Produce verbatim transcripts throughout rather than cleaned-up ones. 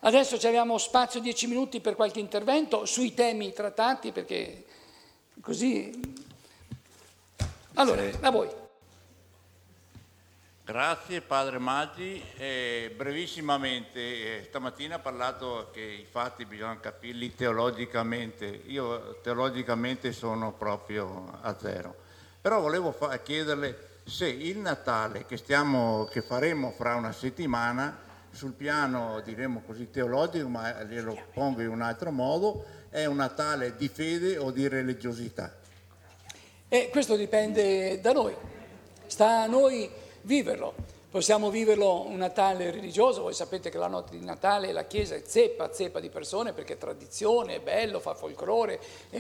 Adesso abbiamo spazio dieci minuti per qualche intervento sui temi trattati, perché così... Allora, sì. a voi. Grazie Padre Maggi. Eh, brevissimamente, eh, stamattina ha parlato che i fatti bisogna capirli teologicamente. Io teologicamente sono proprio a zero. Però volevo fa- chiederle se il Natale che, stiamo, che faremo fra una settimana, sul piano diremo così teologico, ma glielo pongo in un altro modo, è un Natale di fede o di religiosità? E questo dipende da noi, sta a noi viverlo. Possiamo viverlo un Natale religioso, voi sapete che la notte di Natale la Chiesa è zeppa, zeppa di persone perché è tradizione, è bello, fa folklore,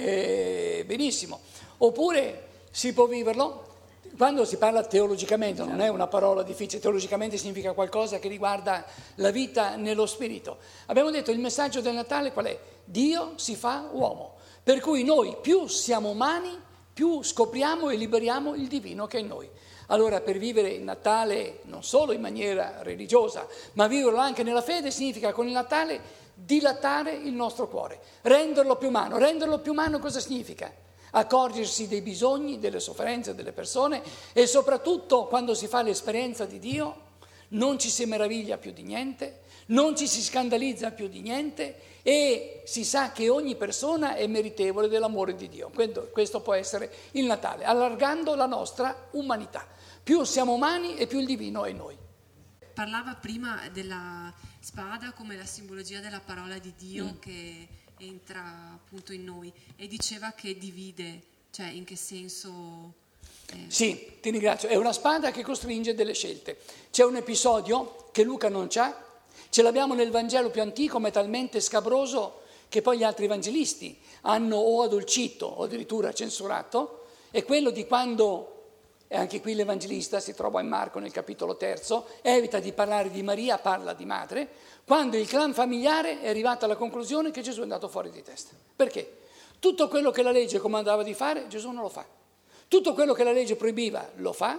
è benissimo. Oppure si può viverlo, quando si parla teologicamente, non è una parola difficile, teologicamente significa qualcosa che riguarda la vita nello spirito. Abbiamo detto il messaggio del Natale qual è? Dio si fa uomo, per cui noi più siamo umani, più scopriamo e liberiamo il divino che è in noi. Allora per vivere il Natale non solo in maniera religiosa, ma viverlo anche nella fede significa con il Natale dilatare il nostro cuore, renderlo più umano. Renderlo più umano cosa significa? Accorgersi dei bisogni, delle sofferenze delle persone e soprattutto quando si fa l'esperienza di Dio non ci si meraviglia più di niente, non ci si scandalizza più di niente e si sa che ogni persona è meritevole dell'amore di Dio. Questo può essere il Natale, allargando la nostra umanità. Più siamo umani e più il divino è in noi. Parlava prima della spada come la simbologia della parola di Dio mm. che entra appunto in noi e diceva che divide, cioè in che senso... Eh... Sì, ti ringrazio, è una spada che costringe delle scelte. C'è un episodio che Luca non c'ha, ce l'abbiamo nel Vangelo più antico, ma è talmente scabroso che poi gli altri evangelisti hanno o addolcito o addirittura censurato, è quello di quando, e anche qui l'evangelista si trova in Marco nel capitolo terzo, evita di parlare di Maria, parla di madre, quando il clan familiare è arrivato alla conclusione che Gesù è andato fuori di testa. Perché? Tutto quello che la legge comandava di fare, Gesù non lo fa. Tutto quello che la legge proibiva, lo fa.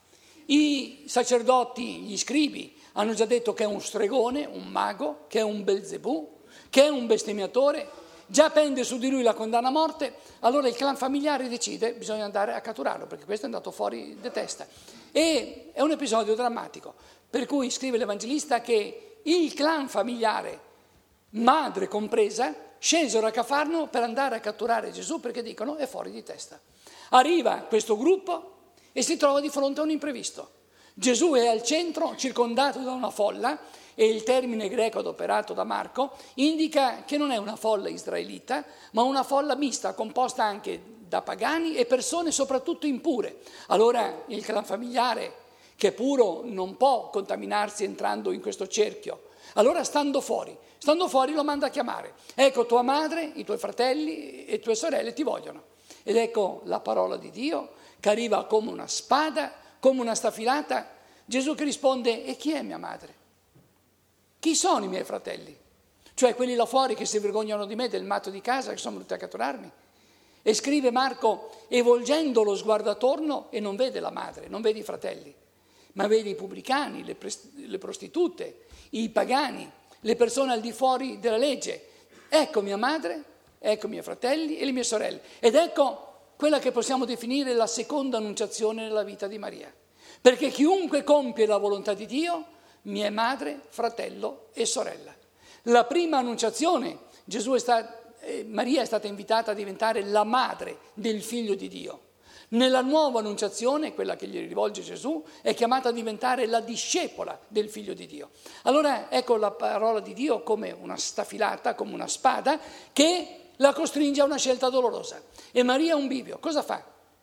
I sacerdoti, gli scribi, hanno già detto che è un stregone, un mago, che è un Belzebù, che è un bestemmiatore, già pende su di lui la condanna a morte, allora il clan familiare decide bisogna andare a catturarlo perché questo è andato fuori di testa. E è un episodio drammatico, per cui scrive l'Evangelista che il clan familiare, madre compresa, scesero a Cafarno per andare a catturare Gesù perché dicono è fuori di testa. Arriva questo gruppo e si trova di fronte a un imprevisto. Gesù è al centro, circondato da una folla, e il termine greco adoperato da Marco indica che non è una folla israelita, ma una folla mista, composta anche da pagani e persone soprattutto impure. Allora il clan familiare, che è puro, non può contaminarsi entrando in questo cerchio. Allora stando fuori, stando fuori lo manda a chiamare. Ecco, tua madre, i tuoi fratelli e tue sorelle ti vogliono. Ed ecco la parola di Dio che arriva come una spada, come una staffilata. Gesù che risponde, e chi è mia madre? Chi sono i miei fratelli? Cioè quelli là fuori che si vergognano di me, del matto di casa, che sono venuti a catturarmi. E scrive Marco, e volgendo lo sguardo attorno e non vede la madre, non vede i fratelli, ma vede i pubblicani, le, pres- le prostitute, i pagani, le persone al di fuori della legge. Ecco mia madre, ecco i miei fratelli e le mie sorelle. Ed ecco quella che possiamo definire la seconda annunciazione nella vita di Maria. Perché chiunque compie la volontà di Dio, mia madre, fratello e sorella. La prima annunciazione, Gesù è stato, eh, Maria è stata invitata a diventare la madre del figlio di Dio. Nella nuova annunciazione, quella che gli rivolge Gesù, è chiamata a diventare la discepola del figlio di Dio. Allora ecco la parola di Dio come una stafilata, come una spada, che la costringe a una scelta dolorosa. E Maria è un bivio, cosa fa?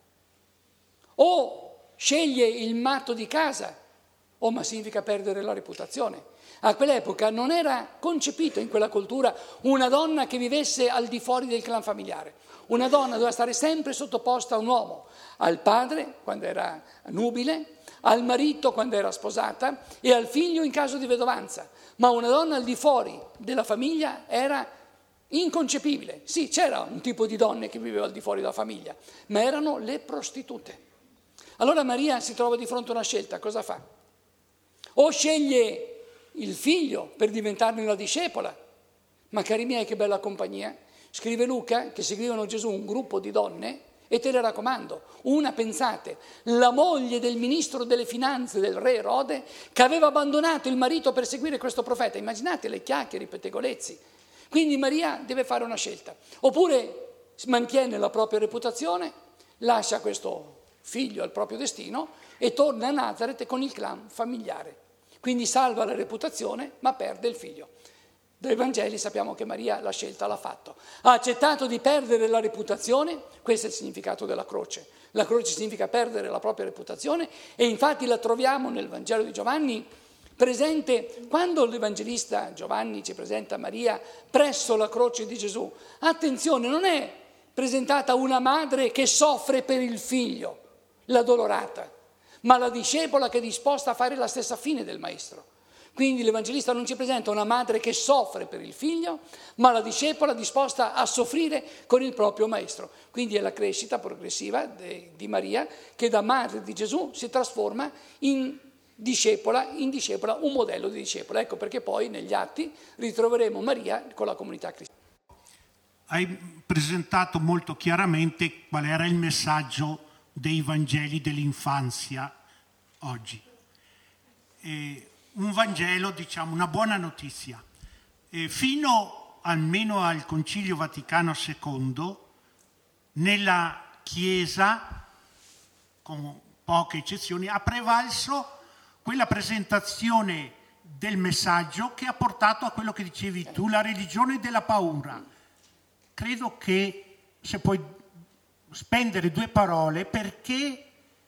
O sceglie il matto di casa, o ma significa perdere la reputazione. A quell'epoca non era concepito in quella cultura una donna che vivesse al di fuori del clan familiare. Una donna doveva stare sempre sottoposta a un uomo, al padre quando era nubile, al marito quando era sposata e al figlio in caso di vedovanza. Ma una donna al di fuori della famiglia era inconcepibile. Sì, c'era un tipo di donne che viveva al di fuori della famiglia, ma erano le prostitute. Allora Maria si trova di fronte a una scelta, cosa fa? O sceglie il figlio per diventarne la discepola. Ma cari miei, che bella compagnia. Scrive Luca che seguivano Gesù un gruppo di donne, e te le raccomando, una, pensate, la moglie del ministro delle finanze del re Erode, che aveva abbandonato il marito per seguire questo profeta. Immaginate le chiacchiere, i pettegolezzi. Quindi Maria deve fare una scelta. Oppure mantiene la propria reputazione, lascia questo figlio al proprio destino e torna a Nazareth con il clan familiare. Quindi salva la reputazione, ma perde il figlio. Dai Vangeli sappiamo che Maria la scelta l'ha fatto. Ha accettato di perdere la reputazione, questo è il significato della croce. La croce significa perdere la propria reputazione, e infatti la troviamo nel Vangelo di Giovanni presente quando l'Evangelista Giovanni ci presenta Maria presso la croce di Gesù. Attenzione, non è presentata una madre che soffre per il figlio, la dolorata, ma la discepola che è disposta a fare la stessa fine del maestro. Quindi l'Evangelista non ci presenta una madre che soffre per il figlio, ma la discepola disposta a soffrire con il proprio maestro. Quindi è la crescita progressiva di Maria che da madre di Gesù si trasforma in discepola, in discepola, un modello di discepola. Ecco perché poi negli Atti ritroveremo Maria con la comunità cristiana. Hai presentato molto chiaramente qual era il messaggio dei Vangeli dell'infanzia oggi. E un Vangelo, diciamo, una buona notizia. E fino almeno al Concilio Vaticano secondo, nella Chiesa, con poche eccezioni, ha prevalso quella presentazione del messaggio che ha portato a quello che dicevi tu, la religione della paura. Credo che, se puoi spendere due parole, perché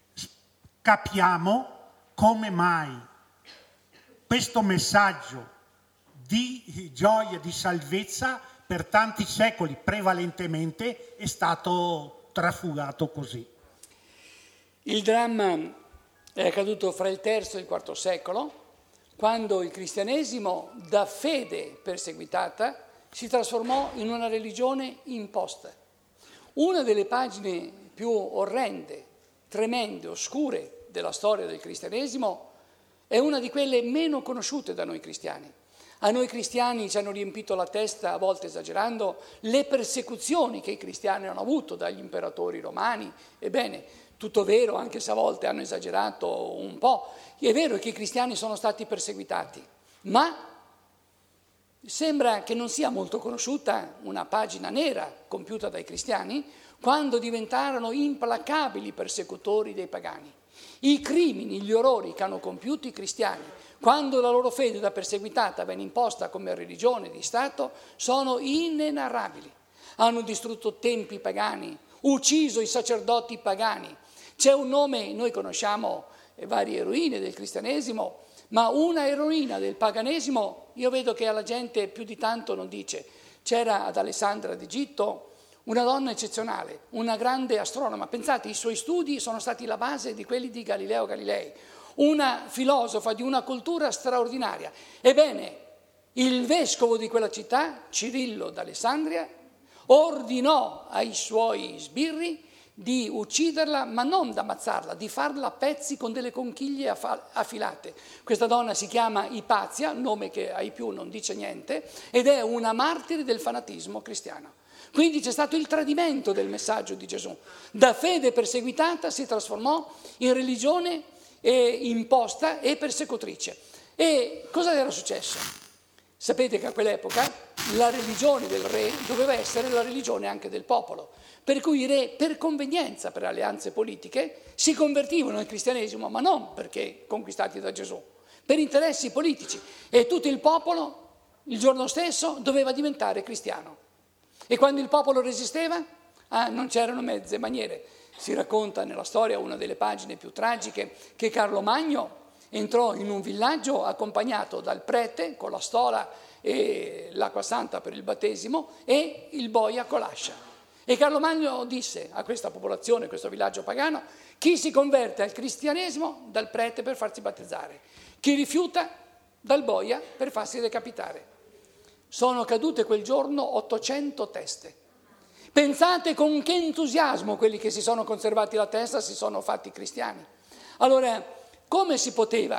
capiamo come mai questo messaggio di gioia, di salvezza, per tanti secoli prevalentemente è stato trafugato così. Il dramma è accaduto fra il terzo e il quarto secolo, quando il cristianesimo, da fede perseguitata, si trasformò in una religione imposta. Una delle pagine più orrende, tremende, oscure della storia del cristianesimo è una di quelle meno conosciute da noi cristiani. A noi cristiani ci hanno riempito la testa, a volte esagerando, le persecuzioni che i cristiani hanno avuto dagli imperatori romani. Ebbene, tutto vero, anche se a volte hanno esagerato un po'. È vero che i cristiani sono stati perseguitati, ma sembra che non sia molto conosciuta una pagina nera compiuta dai cristiani quando diventarono implacabili persecutori dei pagani. I crimini, gli orrori che hanno compiuto i cristiani quando la loro fede da perseguitata venne imposta come religione di Stato sono inenarrabili. Hanno distrutto templi pagani, ucciso i sacerdoti pagani. C'è un nome, noi conosciamo varie eroine del cristianesimo, ma una eroina del paganesimo io vedo che alla gente più di tanto non dice. C'era ad Alessandria d'Egitto una donna eccezionale, una grande astronoma. Pensate, i suoi studi sono stati la base di quelli di Galileo Galilei, una filosofa di una cultura straordinaria. Ebbene, il vescovo di quella città, Cirillo d'Alessandria, ordinò ai suoi sbirri di ucciderla, ma non da ammazzarla, di farla a pezzi con delle conchiglie affilate. Questa donna si chiama Ipazia, nome che ai più non dice niente, ed è una martire del fanatismo cristiano. Quindi c'è stato il tradimento del messaggio di Gesù. Da fede perseguitata si trasformò in religione eh, imposta e persecutrice. E cosa era successo? Sapete che a quell'epoca la religione del re doveva essere la religione anche del popolo, per cui i re, per convenienza, per alleanze politiche, si convertivano al cristianesimo, ma non perché conquistati da Gesù, per interessi politici. E tutto il popolo, il giorno stesso, doveva diventare cristiano. E quando il popolo resisteva, ah, non c'erano mezze maniere. Si racconta nella storia, una delle pagine più tragiche, che Carlo Magno entrò in un villaggio accompagnato dal prete con la stola e l'acqua santa per il battesimo e il boia con l'ascia. E Carlo Magno disse a questa popolazione, a questo villaggio pagano: chi si converte al cristianesimo dal prete per farsi battezzare, chi rifiuta dal boia per farsi decapitare. Sono cadute quel giorno ottocento teste. Pensate con che entusiasmo quelli che si sono conservati la testa si sono fatti cristiani. Allora, come si poteva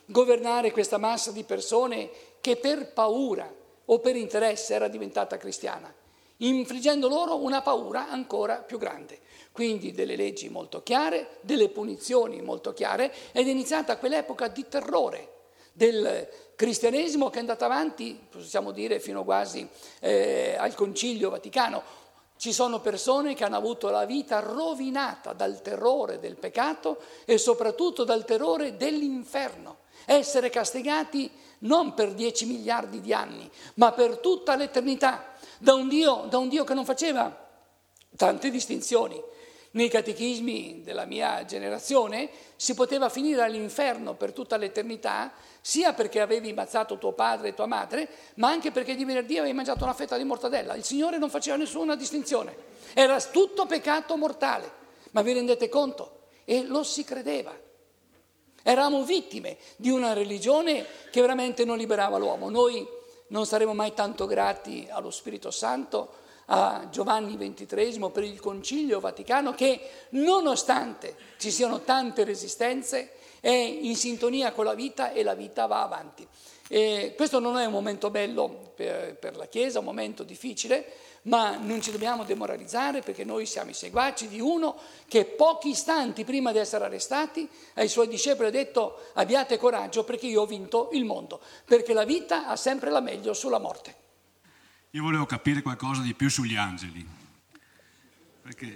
governare questa massa di persone che per paura o per interesse era diventata cristiana, infliggendo loro una paura ancora più grande. Quindi delle leggi molto chiare, delle punizioni molto chiare, ed è iniziata quell'epoca di terrore del cristianesimo che è andata avanti, possiamo dire, fino quasi eh, al Concilio Vaticano. Ci sono persone che hanno avuto la vita rovinata dal terrore del peccato e soprattutto dal terrore dell'inferno. Essere castigati non per dieci miliardi di anni, ma per tutta l'eternità, da un Dio, da un Dio che non faceva tante distinzioni. Nei catechismi della mia generazione si poteva finire all'inferno per tutta l'eternità, sia perché avevi ammazzato tuo padre e tua madre, ma anche perché di venerdì avevi mangiato una fetta di mortadella. Il Signore non faceva nessuna distinzione, era tutto peccato mortale, ma vi rendete conto? E lo si credeva. Eravamo vittime di una religione che veramente non liberava l'uomo. Noi non saremo mai tanto grati allo Spirito Santo, a Giovanni ventitreesimo per il Concilio Vaticano, che nonostante ci siano tante resistenze è in sintonia con la vita e la vita va avanti. E questo non è un momento bello per, per la Chiesa, un momento difficile, ma non ci dobbiamo demoralizzare, perché noi siamo i seguaci di uno che pochi istanti prima di essere arrestati ai suoi discepoli ha detto: abbiate coraggio perché io ho vinto il mondo, perché la vita ha sempre la meglio sulla morte. Io volevo capire qualcosa di più sugli angeli, perché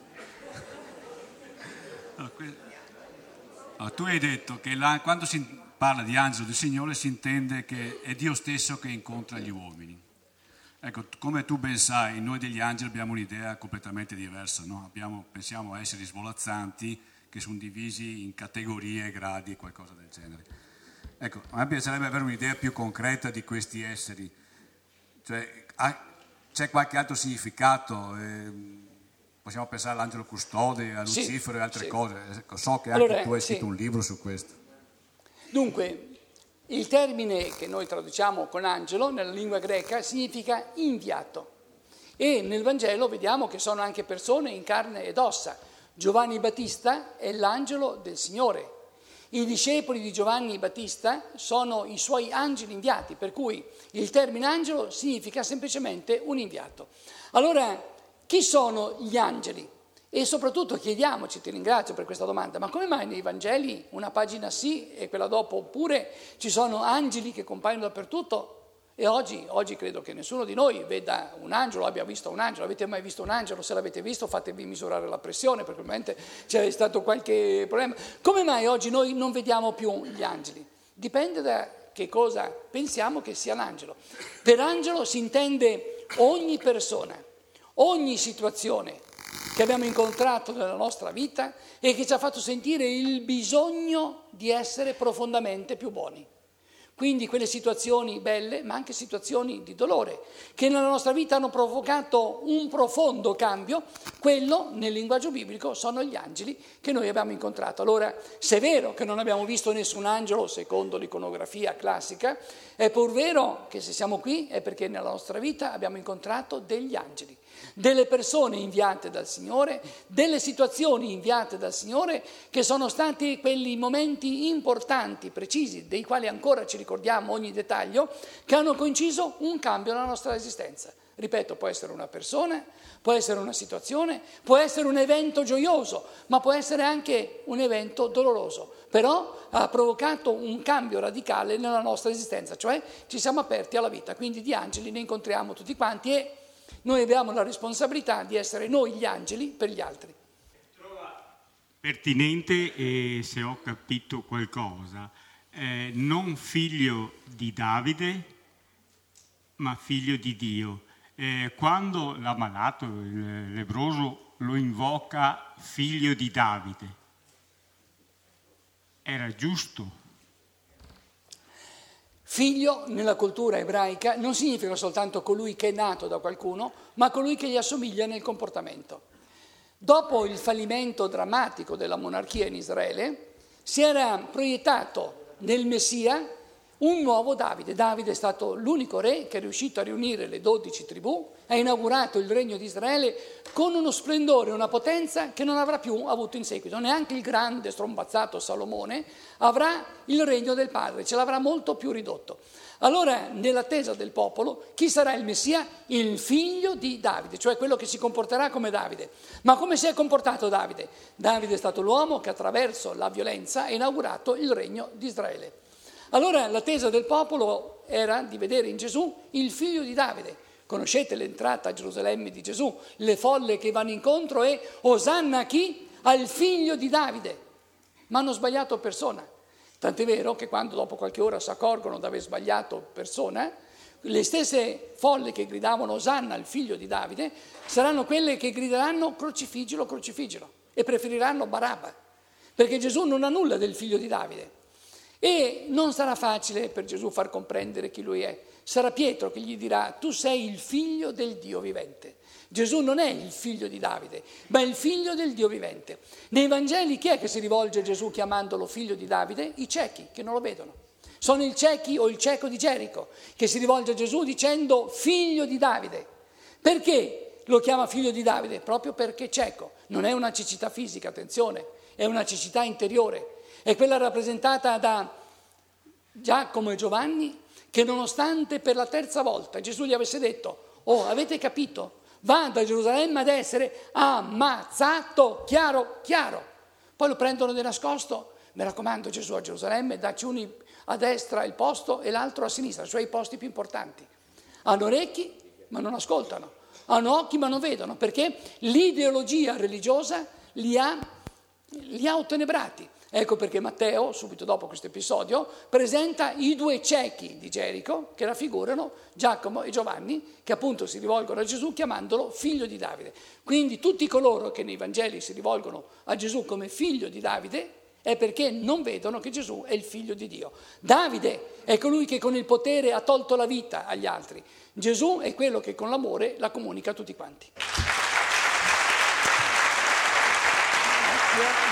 allora, que... allora, tu hai detto che la... quando si parla di angelo del Signore si intende che è Dio stesso che incontra gli uomini. Ecco, come tu ben sai, noi degli angeli abbiamo un'idea completamente diversa, no? Abbiamo, pensiamo a esseri svolazzanti che sono divisi in categorie, gradi e qualcosa del genere. Ecco, a me piacerebbe avere un'idea più concreta di questi esseri, cioè c'è qualche altro significato? Eh, possiamo pensare all'angelo custode, a Lucifero, sì, e altre sì. cose. So che anche allora, tu hai scritto sì. un libro su questo. Dunque, il termine che noi traduciamo con angelo nella lingua greca significa inviato, e nel Vangelo vediamo che sono anche persone in carne ed ossa. Giovanni Battista è l'angelo del Signore. I discepoli di Giovanni Battista sono i suoi angeli inviati, per cui il termine angelo significa semplicemente un inviato. Allora, chi sono gli angeli? E soprattutto chiediamoci, ti ringrazio per questa domanda, ma come mai nei Vangeli una pagina sì e quella dopo oppure ci sono angeli che compaiono dappertutto? E oggi, oggi credo che nessuno di noi veda un angelo, abbia visto un angelo. Avete mai visto un angelo? Se l'avete visto fatevi misurare la pressione, perché probabilmente c'è stato qualche problema. Come mai oggi noi non vediamo più gli angeli? Dipende da che cosa pensiamo che sia l'angelo. Per angelo si intende ogni persona, ogni situazione che abbiamo incontrato nella nostra vita e che ci ha fatto sentire il bisogno di essere profondamente più buoni. Quindi quelle situazioni belle, ma anche situazioni di dolore, che nella nostra vita hanno provocato un profondo cambio, quello nel linguaggio biblico sono gli angeli che noi abbiamo incontrato. Allora, se è vero che non abbiamo visto nessun angelo secondo l'iconografia classica, è pur vero che se siamo qui è perché nella nostra vita abbiamo incontrato degli angeli, delle persone inviate dal Signore, delle situazioni inviate dal Signore, che sono stati quelli momenti importanti, precisi, dei quali ancora ci ricordiamo ogni dettaglio, che hanno coinciso un cambio nella nostra esistenza. Ripeto, può essere una persona, può essere una situazione, può essere un evento gioioso, ma può essere anche un evento doloroso, però ha provocato un cambio radicale nella nostra esistenza, cioè ci siamo aperti alla vita, quindi di angeli ne incontriamo tutti quanti e noi abbiamo la responsabilità di essere noi gli angeli per gli altri. Trova pertinente, e se ho capito qualcosa, eh, non figlio di Davide, ma figlio di Dio. Eh, quando l'ammalato, il lebbroso, lo invoca figlio di Davide, era giusto? Figlio nella cultura ebraica non significa soltanto colui che è nato da qualcuno, ma colui che gli assomiglia nel comportamento. Dopo il fallimento drammatico della monarchia in Israele, si era proiettato nel Messia un nuovo Davide. Davide è stato l'unico re che è riuscito a riunire le dodici tribù, ha inaugurato il regno di Israele con uno splendore e una potenza che non avrà più avuto in seguito. Neanche il grande strombazzato Salomone avrà il regno del padre, ce l'avrà molto più ridotto. Allora, nell'attesa del popolo, chi sarà il Messia? Il figlio di Davide, cioè quello che si comporterà come Davide. Ma come si è comportato Davide? Davide è stato l'uomo che attraverso la violenza ha inaugurato il regno di Israele. Allora l'attesa del popolo era di vedere in Gesù il figlio di Davide. Conoscete l'entrata a Gerusalemme di Gesù, le folle che vanno incontro e Osanna a chi? Al figlio di Davide. Ma hanno sbagliato persona. Tant'è vero che quando dopo qualche ora si accorgono di aver sbagliato persona, le stesse folle che gridavano Osanna al figlio di Davide saranno quelle che grideranno crocifiggilo, crocifiggilo e preferiranno Barabba, perché Gesù non ha nulla del figlio di Davide. E non sarà facile per Gesù far comprendere chi lui è. Sarà Pietro che gli dirà: tu sei il figlio del Dio vivente. Gesù non è il figlio di Davide, ma è il figlio del Dio vivente. Nei Vangeli chi è che si rivolge a Gesù chiamandolo figlio di Davide? I ciechi, che non lo vedono. Sono il ciechi o il cieco di Gerico che si rivolge a Gesù dicendo figlio di Davide. Perché lo chiama figlio di Davide? Proprio perché cieco. Non è una cecità fisica, attenzione, è una cecità interiore. È quella rappresentata da Giacomo e Giovanni che nonostante per la terza volta Gesù gli avesse detto: oh, avete capito? Vado a Gerusalemme ad essere ammazzato, chiaro, chiaro. Poi lo prendono di nascosto. Mi raccomando, Gesù a Gerusalemme, dacci uno a destra il posto e l'altro a sinistra, cioè i posti più importanti. Hanno orecchi ma non ascoltano, hanno occhi ma non vedono, perché l'ideologia religiosa li ha, li ha ottenebrati. Ecco perché Matteo, subito dopo questo episodio, presenta i due ciechi di Gerico che raffigurano Giacomo e Giovanni, che appunto si rivolgono a Gesù chiamandolo figlio di Davide. Quindi tutti coloro che nei Vangeli si rivolgono a Gesù come figlio di Davide è perché non vedono che Gesù è il figlio di Dio. Davide è colui che con il potere ha tolto la vita agli altri. Gesù è quello che con l'amore la comunica a tutti quanti. Grazie.